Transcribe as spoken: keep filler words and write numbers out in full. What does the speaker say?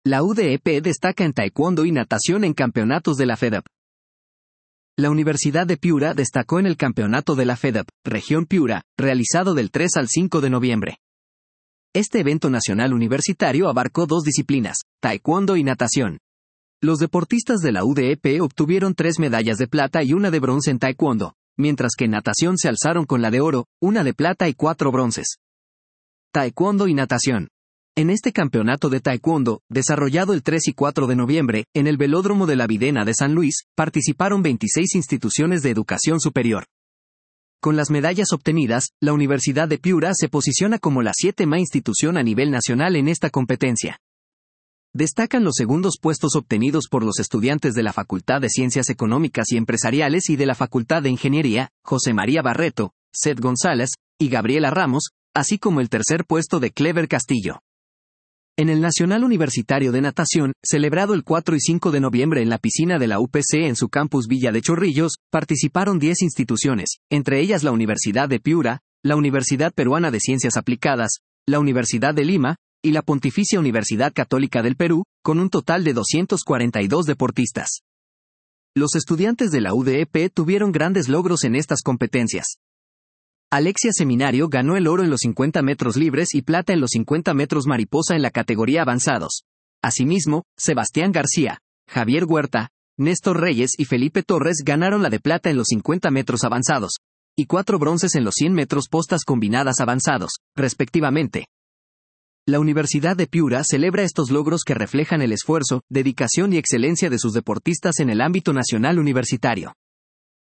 La U D E P destaca en taekwondo y natación en campeonatos de la FEDEP. La Universidad de Piura destacó en el campeonato de la FEDEP, Región Piura, realizado del tres al cinco de noviembre. Este evento nacional universitario abarcó dos disciplinas, taekwondo y natación. Los deportistas de la U D E P obtuvieron tres medallas de plata y una de bronce en taekwondo, mientras que en natación se alzaron con la de oro, una de plata y cuatro bronces. Taekwondo y natación. En este campeonato de taekwondo, desarrollado el tres y cuatro de noviembre, en el Velódromo de la Videna de San Luis, participaron veintiséis instituciones de educación superior. Con las medallas obtenidas, la Universidad de Piura se posiciona como la séptima institución a nivel nacional en esta competencia. Destacan los segundos puestos obtenidos por los estudiantes de la Facultad de Ciencias Económicas y Empresariales y de la Facultad de Ingeniería, José María Barreto, Seth González y Gabriela Ramos, así como el tercer puesto de Clever Castillo. En el Nacional Universitario de Natación, celebrado el cuatro y cinco de noviembre en la piscina de la U P C en su campus Villa de Chorrillos, participaron diez instituciones, entre ellas la Universidad de Piura, la Universidad Peruana de Ciencias Aplicadas, la Universidad de Lima, y la Pontificia Universidad Católica del Perú, con un total de doscientos cuarenta y dos deportistas. Los estudiantes de la U D E P tuvieron grandes logros en estas competencias. Alexia Seminario ganó el oro en los cincuenta metros libres y plata en los cincuenta metros mariposa en la categoría avanzados. Asimismo, Sebastián García, Javier Huerta, Néstor Reyes y Felipe Torres ganaron la de plata en los cincuenta metros avanzados, y cuatro bronces en los cien metros postas combinadas avanzados, respectivamente. La Universidad de Piura celebra estos logros que reflejan el esfuerzo, dedicación y excelencia de sus deportistas en el ámbito nacional universitario.